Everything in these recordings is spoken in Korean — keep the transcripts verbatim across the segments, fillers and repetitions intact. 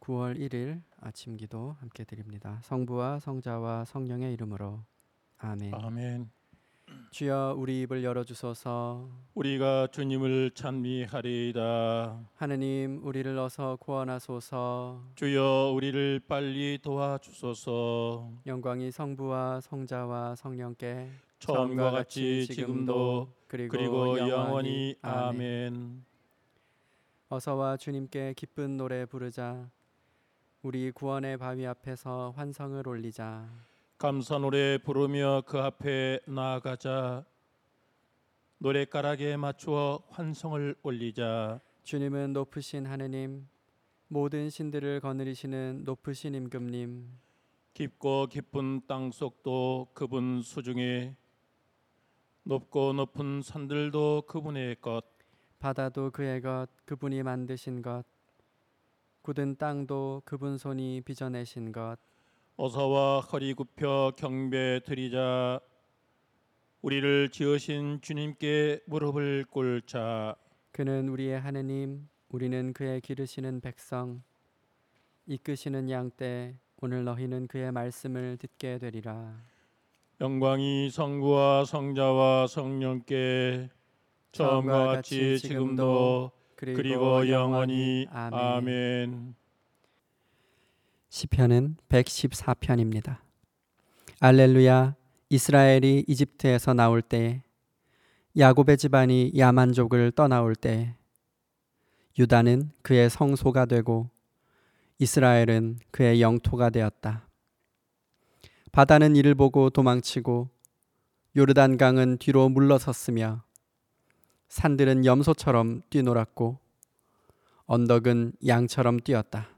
구월 일일 아침 기도 함께 드립니다. 성부와 성자와 성령의 이름으로 아멘. 아멘. 주여 우리 입을 열어주소서. 우리가 주님을 찬미하리이다. 하느님 우리를 어서 구원하소서. 주여 우리를 빨리 도와주소서. 영광이 성부와 성자와 성령께 처음과 같이 지금도 그리고, 그리고 영원히, 영원히 아멘. 아멘. 어서와 주님께 기쁜 노래 부르자. 우리 구원의 바위 앞에서 환성을 올리자. 감사 노래 부르며 그 앞에 나아가자. 노랫가락에 맞추어 환성을 올리자. 주님은 높으신 하느님, 모든 신들을 거느리시는 높으신 임금님, 깊고 깊은 땅속도 그분 수중에, 높고 높은 산들도 그분의 것, 바다도 그의 것, 그분이 만드신 것, 굳은 땅도 그분 손이 빚어내신 것. 어서와 허리 굽혀 경배 드리자. 우리를 지으신 주님께 무릎을 꿇자. 그는 우리의 하느님, 우리는 그의 기르시는 백성, 이끄시는 양떼. 오늘 너희는 그의 말씀을 듣게 되리라. 영광이 성부와 성자와 성령께 처음과 같이 지금도 그리고 영원히 아멘. 시편은 백십사 편입니다. 알렐루야. 이스라엘이 이집트에서 나올 때, 야곱의 집안이 야만족을 떠나올 때, 유다는 그의 성소가 되고 이스라엘은 그의 영토가 되었다. 바다는 이를 보고 도망치고 요르단강은 뒤로 물러섰으며 산들은 염소처럼 뛰놀았고 언덕은 양처럼 뛰었다.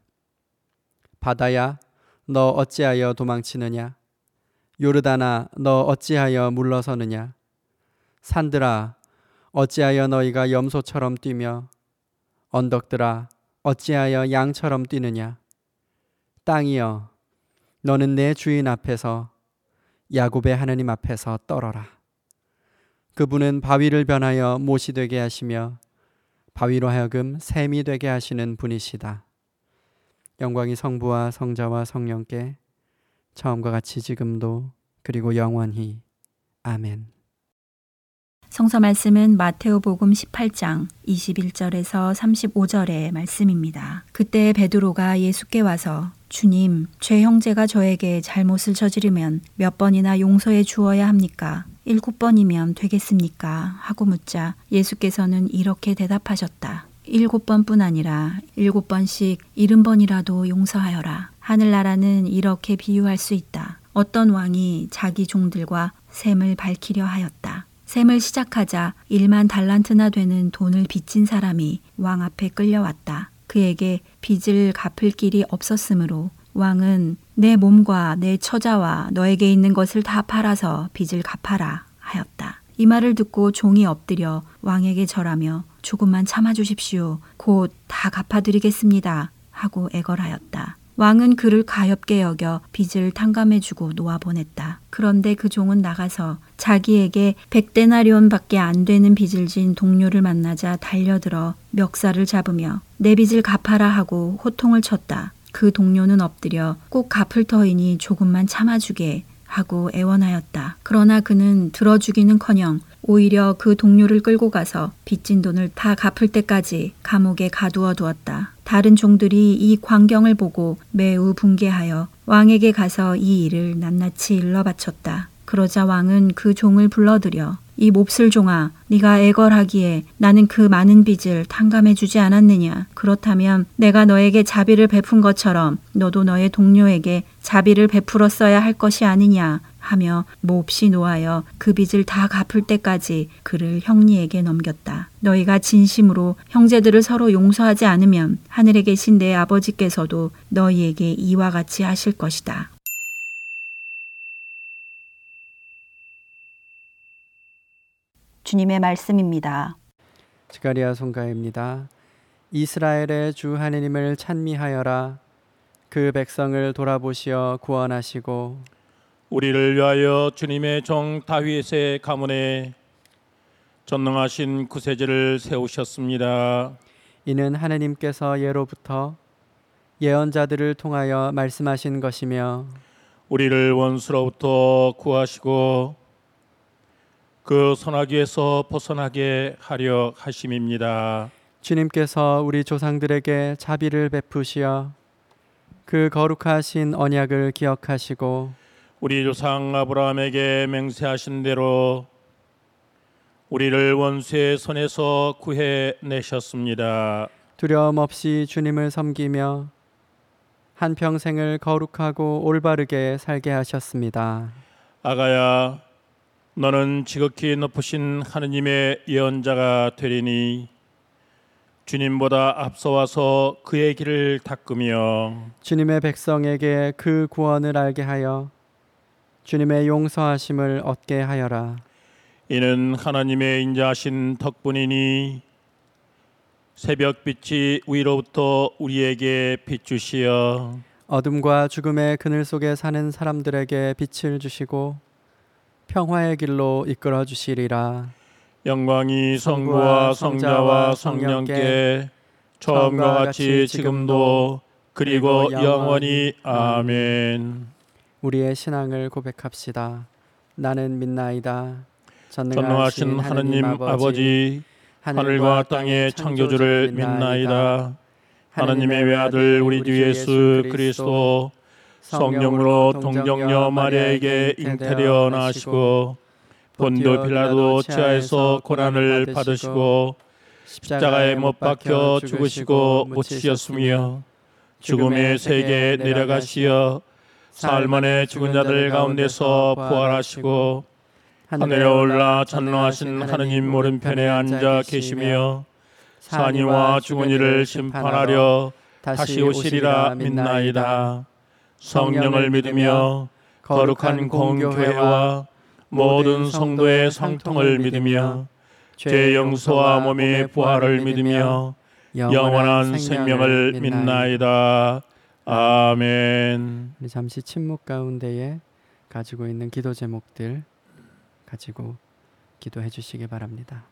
바다야, 너 어찌하여 도망치느냐? 요르단아, 너 어찌하여 물러서느냐? 산들아, 어찌하여 너희가 염소처럼 뛰며 언덕들아, 어찌하여 양처럼 뛰느냐? 땅이여, 너는 내 주인 앞에서 야곱의 하느님 앞에서 떨어라. 그분은 바위를 변하여 못이 되게 하시며 바위로 하여금 샘이 되게 하시는 분이시다. 영광이 성부와 성자와 성령께 처음과 같이 지금도 그리고 영원히 아멘. 성서 말씀은 마테오복음 십팔 장 이십일 절에서 삼십오 절의 말씀입니다. 그때 베드로가 예수께 와서 주님, 죄 형제가 저에게 잘못을 저지르면 몇 번이나 용서해 주어야 합니까? 일곱 번이면 되겠습니까? 하고 묻자 예수께서는 이렇게 대답하셨다. 일곱 번뿐 아니라 일곱 번씩 일흔 번이라도 용서하여라. 하늘나라는 이렇게 비유할 수 있다. 어떤 왕이 자기 종들과 셈을 밝히려 하였다. 셈을 시작하자 일만 달란트나 되는 돈을 빚진 사람이 왕 앞에 끌려왔다. 그에게 빚을 갚을 길이 없었으므로 왕은 내 몸과 내 처자와 너에게 있는 것을 다 팔아서 빚을 갚아라 하였다. 이 말을 듣고 종이 엎드려 왕에게 절하며 조금만 참아주십시오. 곧 다 갚아드리겠습니다 하고 애걸하였다. 왕은 그를 가엾게 여겨 빚을 탕감해주고 놓아보냈다. 그런데 그 종은 나가서 자기에게 백데나리온밖에 안 되는 빚을 진 동료를 만나자 달려들어 멱살을 잡으며 내 빚을 갚아라 하고 호통을 쳤다. 그 동료는 엎드려 꼭 갚을 터이니 조금만 참아주게 하고 애원하였다. 그러나 그는 들어주기는커녕 오히려 그 동료를 끌고 가서 빚진 돈을 다 갚을 때까지 감옥에 가두어 두었다. 다른 종들이 이 광경을 보고 매우 분개하여 왕에게 가서 이 일을 낱낱이 일러 바쳤다. 그러자 왕은 그 종을 불러들여 이 몹쓸 종아, 네가 애걸하기에 나는 그 많은 빚을 탕감해 주지 않았느냐? 그렇다면 내가 너에게 자비를 베푼 것처럼 너도 너의 동료에게 자비를 베풀었어야 할 것이 아니냐? 하며 몹시 노하여 그 빚을 다 갚을 때까지 그를 형리에게 넘겼다. 너희가 진심으로 형제들을 서로 용서하지 않으면 하늘에 계신 내 아버지께서도 너희에게 이와 같이 하실 것이다. 주님의 말씀입니다. 스가랴 송가입니다. 이스라엘의 주 하느님을 찬미하여라. 그 백성을 돌아보시어 구원하시고 우리를 위하여 주님의 종 다윗의 가문에 전능하신 구세주를 세우셨습니다. 이는 하느님께서 예로부터 예언자들을 통하여 말씀하신 것이며 우리를 원수로부터 구하시고 그 선악에서 벗어나게 하려 하심입니다. 주님께서 우리 조상들에게 자비를 베푸시어 그 거룩하신 언약을 기억하시고 우리 조상 아브라함에게 맹세하신 대로 우리를 원수의 손에서 구해내셨습니다. 두려움 없이 주님을 섬기며 한평생을 거룩하고 올바르게 살게 하셨습니다. 아가야, 너는 지극히 높으신 하느님의 예언자가 되리니 주님보다 앞서와서 그의 길을 닦으며 주님의 백성에게 그 구원을 알게 하여 주님의 용서하심을 얻게 하여라. 이는 하나님의 인자하신 덕분이니 새벽빛이 위로부터 우리에게 비추시어 어둠과 죽음의 그늘 속에 사는 사람들에게 빛을 주시고 평화의 길로 이끌어 주시리라. 영광이 성부와 성자와 성령께 처음과 같이 지금도 그리고 영원히 아멘. 우리의 신앙을 고백합시다. 나는 믿나이다. 전능하신 하느님 아버지, 하늘과 땅의 창조주를 믿나이다. 하나님의 외아들 우리 주 예수 그리스도 성령으로 동정녀 마리아에게 잉태되어 나시고 본디오 빌라도 치하에서 고난을 받으시고 십자가에 못 박혀 죽으시고 묻히셨으며 죽음의 세계에 내려가시어 사흘 만에 죽은 자들 가운데서 부활하시고 하늘에 올라 전능하신 하느님 오른편에 앉아 계시며 산이와 죽은 이를 심판하려 다시 오시리라 믿나이다. 성령을 믿으며 거룩한 공교회와 모든 성도의 상통을 믿으며 죄 용서와 몸의 부활을 믿으며 영원한 생명을 믿나이다. 아멘. 우리 잠시 침묵 가운데에 가지고 있는 기도 제목들 가지고 기도해 주시기 바랍니다.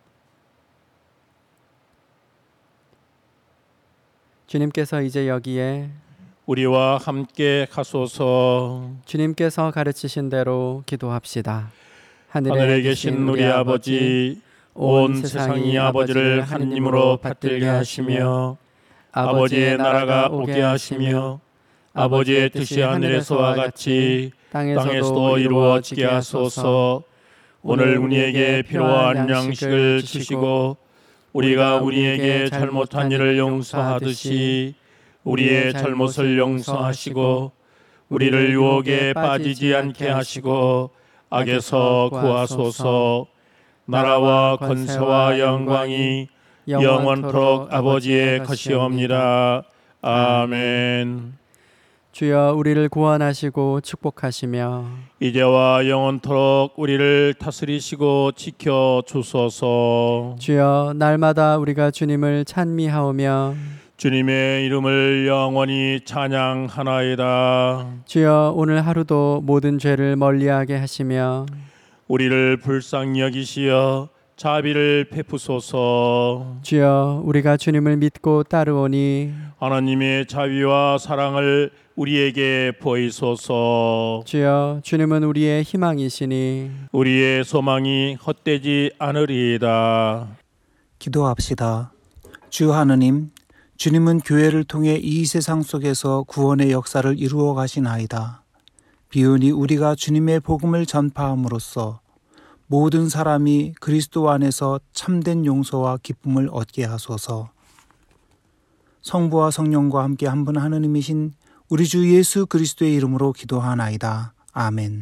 주님께서 이제 여기에 우리와 함께 가소서. 주님께서 가르치신 대로 기도합시다. 하늘에 계신 우리 아버지, 온 세상이 아버지를 하느님으로 받들게 하시며 아버지의 나라가 오게 하시며 아버지의 뜻이 하늘에서와 같이 땅에서도 이루어지게 하소서. 오늘 우리에게 필요한 양식을 주시고 우리가 우리에게 잘못한 일을 용서하듯이 우리의 잘못을 용서하시고 우리를 유혹에 빠지지 않게 하시고 악에서 구하소서. 나라와 권세와 영광이 영원토록 아버지의 것이옵니다. 아멘. 주여 우리를 구원하시고 축복하시며 이제와 영원토록 우리를 다스리시고 지켜 주소서. 주여 날마다 우리가 주님을 찬미하오며 주님의 이름을 영원히 찬양하나이다. 주여 오늘 하루도 모든 죄를 멀리하게 하시며 우리를 불쌍히 여기시어 자비를 베푸소서. 주여 우리가 주님을 믿고 따르오니 하나님의 자비와 사랑을 우리에게 보이소서. 주여 주님은 우리의 희망이시니 우리의 소망이 헛되지 않으리이다. 기도합시다. 주 하느님, 주님은 교회를 통해 이 세상 속에서 구원의 역사를 이루어 가시나이다. 비운이 우리가 주님의 복음을 전파함으로써 모든 사람이 그리스도 안에서 참된 용서와 기쁨을 얻게 하소서. 성부와 성령과 함께 한 분 하느님이신 우리 주 예수 그리스도의 이름으로 기도하나이다. 아멘.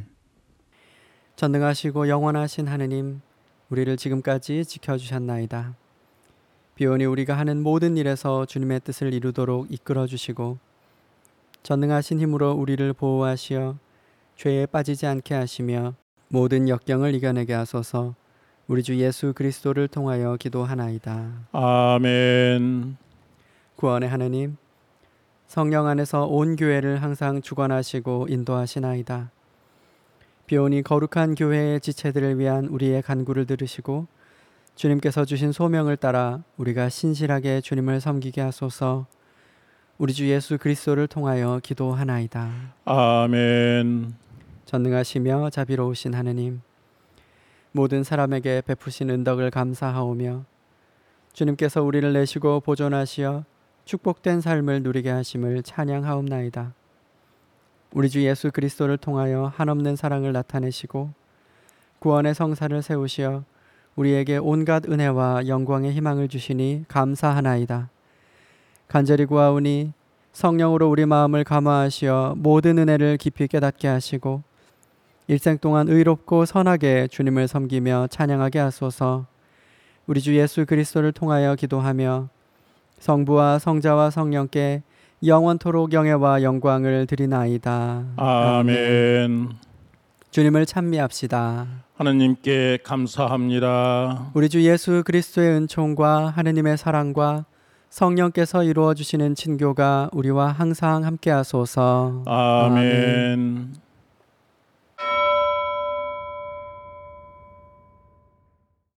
전능하시고 영원하신 하느님, 우리를 지금까지 지켜주셨나이다. 비오니 우리가 하는 모든 일에서 주님의 뜻을 이루도록 이끌어 주시고 전능하신 힘으로 우리를 보호하시어 죄에 빠지지 않게 하시며 모든 역경을 이겨내게 하소서. 우리 주 예수 그리스도를 통하여 기도하나이다. 아멘. 구원의 하느님, 성령 안에서 온 교회를 항상 주관하시고 인도하시나이다. 비오니 거룩한 교회의 지체들을 위한 우리의 간구를 들으시고 주님께서 주신 소명을 따라 우리가 신실하게 주님을 섬기게 하소서. 우리 주 예수 그리스도를 통하여 기도하나이다. 아멘. 전능하시며 자비로우신 하느님, 모든 사람에게 베푸신 은덕을 감사하오며 주님께서 우리를 내시고 보존하시어 축복된 삶을 누리게 하심을 찬양하옵나이다. 우리 주 예수 그리스도를 통하여 한없는 사랑을 나타내시고 구원의 성사를 세우시어 우리에게 온갖 은혜와 영광의 희망을 주시니 감사하나이다. 간절히 구하오니 성령으로 우리 마음을 감화하시어 모든 은혜를 깊이 깨닫게 하시고 일생 동안 의롭고 선하게 주님을 섬기며 찬양하게 하소서. 우리 주 예수 그리스도를 통하여 기도하며 성부와 성자와 성령께 영원토록 영예와 영광을 드리나이다. 아멘. 주님을 찬미합시다. 하나님께 감사합니다. 우리 주 예수 그리스도의 은총과 하느님의 사랑과 성령께서 이루어 주시는 친교가 우리와 항상 함께 하소서. 아멘.